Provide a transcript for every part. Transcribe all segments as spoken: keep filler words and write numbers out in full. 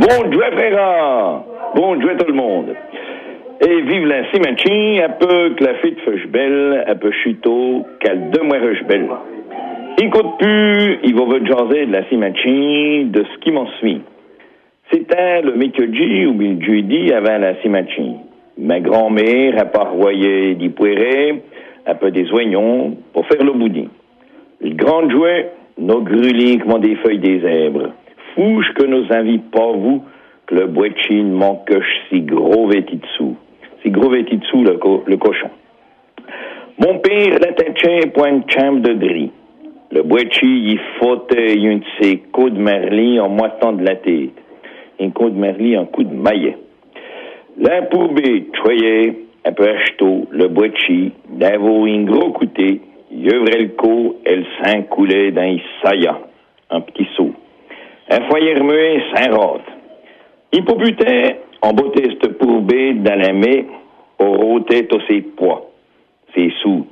Bon Dieu, frère! Bon Dieu, tout le monde! Et vive la Simachi, un peu que la fête feuche belle, un peu chuteau, qu'elle deux mois ruche belle. Il compte plus, il va vous jaser de la Simachi, de ce qui m'en suit. C'était le mercredi ou le jeudi avant la Simachi. Ma grand-mère a parvoyé des poirées, un peu des oignons, pour faire le boudin. Le grand jouet, nos grûlis comme des feuilles des zèbres. Fouche que nos invites pas vous, que le boîtier manque si gros vêtis dessous. Si gros vêtis dessous, le, co- le cochon. Mon père l'attachait pour une chambre de gris. Le boîtier, il fautait une de ses coups de merli en moitant de la tête. Un coup de merli, un coup de maillet. La poubée, choyait, un peu achetot, le boîtier, d'avoir un gros côté, il ouvrait le cou, elle s'encoulait dans un saillant, un petit seau. Un foyer remué, Saint-Rode. Il poputait, on bottait cette pourbée dans la main, pour rôter tous ses poids, ses sous.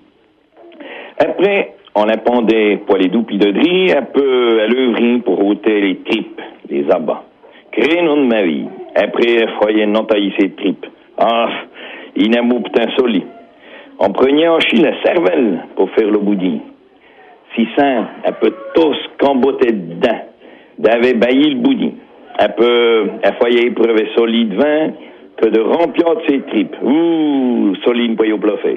Après, on appendait pour les doupes de dri, un peu à l'œuvrin pour rôter les tripes, les abats. Créé nom de ma vie. Après, un foyer non taillé ses tripes. Ah, il n'a mot putain soli. On prenait en chine la cervelle pour faire le boudin. Si sain, un peu tous qu'embotait dedans, d'avait bailli le boudin. Un peu, un foyer épreuvé solide vin, que de remplir de ses tripes. Ouh, solide pour y au plat faire.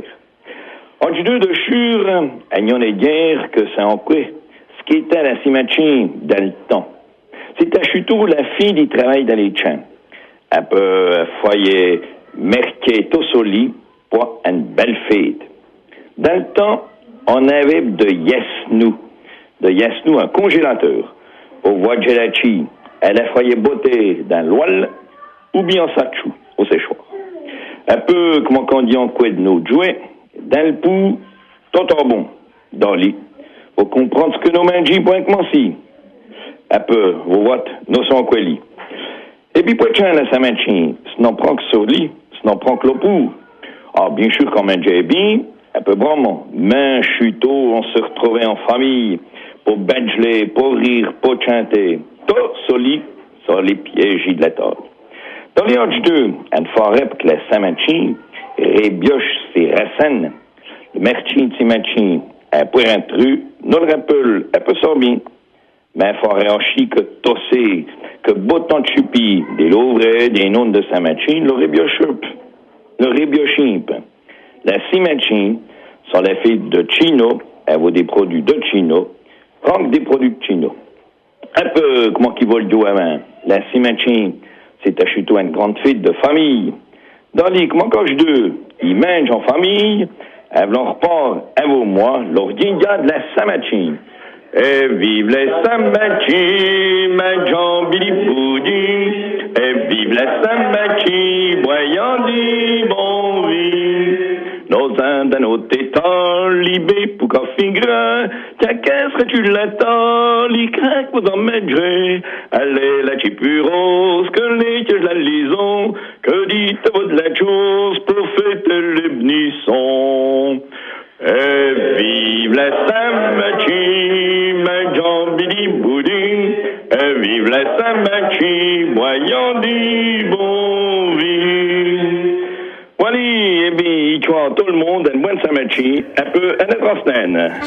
En du deux de chure, à n'y en est guère que ça en quoi, ce qui était la Simachi dans le temps. C'était chuteau la fille du travail dans les champs. Un peu, un foyer merqué tout soli pour une belle fête. Dans le temps, on avait de Yesnou. De Yesnou, un congélateur. Pour voir Gelachi, elle a foyer beauté dans l'oual ou bien en sachou, au séchoir. Un peu, comme on dit en quoi de nos jouets, dans le pou, tout en bon, dans le lit. Faut comprendre ce que nos mains disent pour commencer. Un peu, vous voyez, nous sommes quoi lit. Et puis, pour tiens, la Samanchi, ce n'en prend que sur le lit, ce n'en prend que le pou. Ah, bien sûr, quand même, j'ai bien, un peu vraiment, main, chuteau, on se retrouvait en famille, pour badgeler, pour rire, pour chanter. Tout sur le lit, sur les pièges de la table. Dans les autres deux, une forêt que la Samanchi, rébioche ses racines. Le merchin de Simachi, un peu intrus, nous le rappelle, un peu sorbien. Mais il faudrait en chier que tosser, que bottant de chupi, des louvres, des noms de Simachi, le rébiochup, le rébiochimp. La Simachi, sont la fille de Chino, elle vaut des produits de Chino, prend des produits de Chino. Un peu, comment qu'il vole d'eau à main. La Simachi, c'est acheté une grande fête de famille. Dans les, comment quand je deux, ils mangent en famille, elle leur repart, elle vaut moi, leur guinga de la Simachi. Et vive les Simachi, ma jambili poudi. Et vive la Simachi, voyant du bon vie. Nos Indes, nos tétans, libés pour qu'en fingre, ta caisse serais-tu l'attends, les craques vous en mettrez. Allez, la chipurose, que les que la lison, que dites-vous de la chose pour fêter les benissons. Et vive la Simachi, ma jambili boudin. Et vive la Simachi, voyant du bon vie. Voilà, et bien, tu vois, tout le monde, une bonne Simachi, un peu, un autre